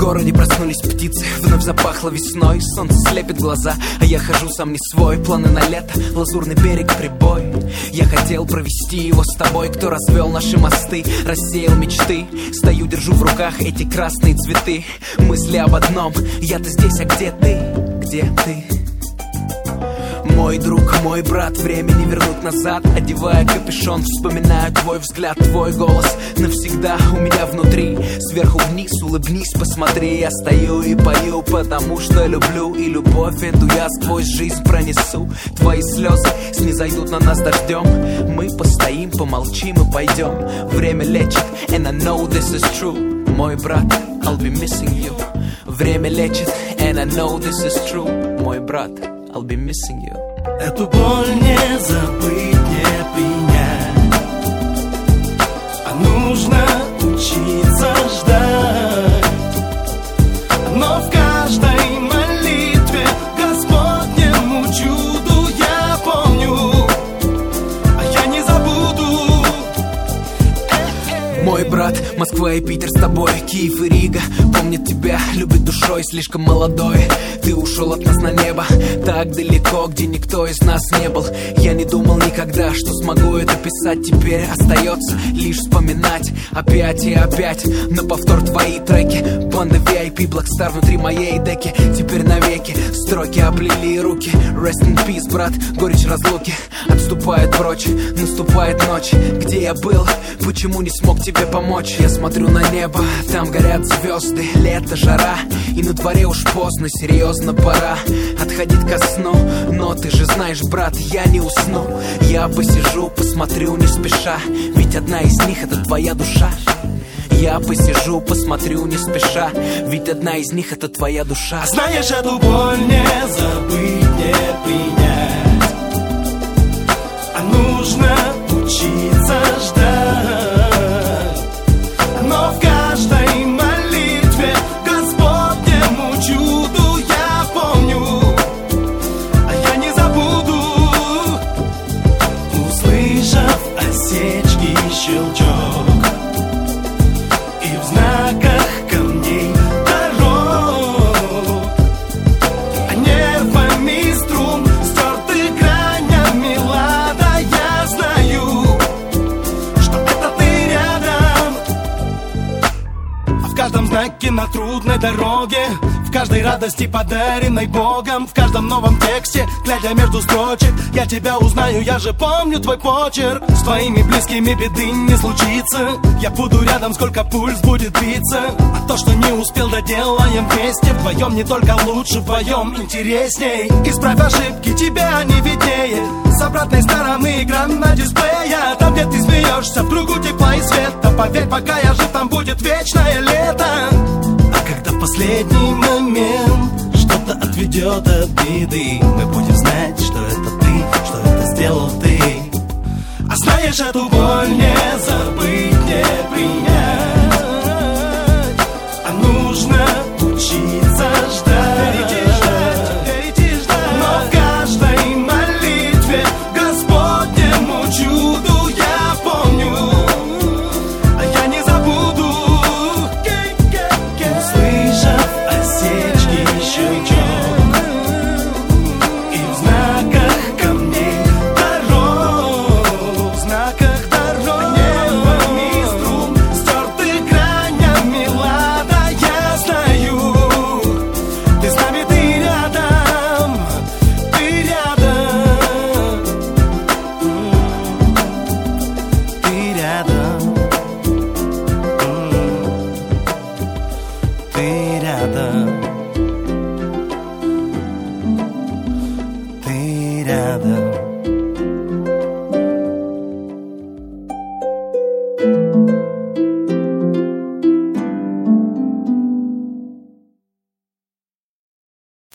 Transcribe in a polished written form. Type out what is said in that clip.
городе проснулись птицы, вновь запахло весной. Солнце слепит глаза, а я хожу сам не свой. Планы на лето, лазурный берег, прибой. Я хотел провести его с тобой. Кто развел наши мосты, рассеял мечты. Стою, держу в руках эти красные цветы. Мысли об одном, я-то здесь, а где ты? Где ты? Мой друг, мой брат, время не вернуть назад. Одевая капюшон, вспоминаю твой взгляд, твой голос навсегда у меня внутри. Сверху вниз, улыбнись, посмотри. Я стою и пою, потому что люблю. И любовь эту я сквозь жизнь пронесу. Твои слезы снизойдут на нас дождем. Мы постоим, помолчим и пойдем. Время лечит, and I know this is true. Мой брат, I'll be missing you. Время лечит, and I know this is true. Мой брат, I'll be missing you. Эту боль не забыть, не принять, а нужно учиться ждать. Но в каждой молитве Господнему чуду я помню, а я не забуду. Мой брат, Москва и Питер с тобой, Киев и Рига помнят тебя, любят душой, слишком молодой. Ты ушел от нас на небо, так далеко, где никто из нас не был. Я не думал никогда, что смогу это писать. Теперь остается лишь вспоминать опять и опять на повтор твои треки. Банда VIP, Blackstar внутри моей деки. Теперь навеки строки облили руки. Rest in peace, брат, горечь разлуки отступает прочь, наступает ночь. Где я был, почему не смог тебе помочь? Я смотрю на небо, там горят звезды. Лето, жара, и на дворе уж поздно, серьезно пора отходить ко сну. Но ты же знаешь, брат, я не усну. Я посижу, посмотрю не спеша, ведь одна из них это твоя душа. Я посижу, посмотрю не спеша, ведь одна из них это твоя душа. А знаешь, эту боль не забыть, не принять, а нужно учиться ждать. Но в каждой молитве Господнему чуду я помню, а я не забуду. Услышав осечки и щелчок, и в знаках камней дорог, а нервами струн стерты гранями лада, я знаю, что это ты рядом. А в каждом знаке на трудной дороге, в каждой радости, подаренной Богом, в каждом новом тексте, глядя между строчек, я тебя узнаю, я же помню твой почерк. С твоими близкими беды не случится, я буду рядом, сколько пульс будет биться. А то, что не успел, доделаем вместе. Вдвоем не только лучше, вдвоем интересней. Исправь ошибки, тебя не виднее. С обратной стороны экран на дисплее. Там, где ты смеешься, в кругу тепла и света. Поверь, пока я жив, там будет вечное лето. А когда последний момент что-то отведет от беды, мы будем знать, что это ты, что это сделал ты. А знаешь, эту боль не забыть, не принять, а нужно учиться